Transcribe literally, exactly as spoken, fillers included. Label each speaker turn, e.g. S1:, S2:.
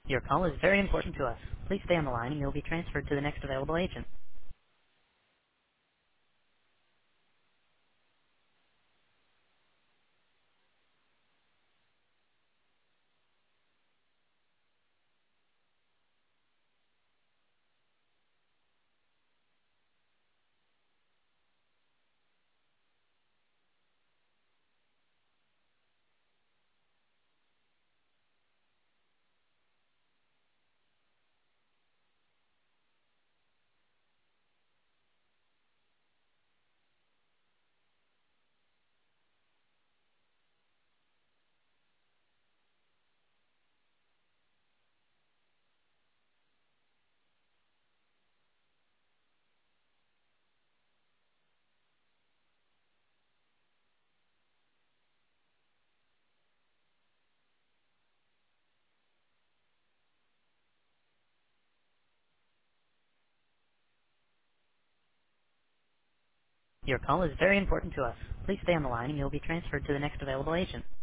S1: Your call is very important to us. Please stay on the line and you'll be transferred to the next available agent. Your call is very important to us. Please stay on the line and you'll be transferred to the next available agent.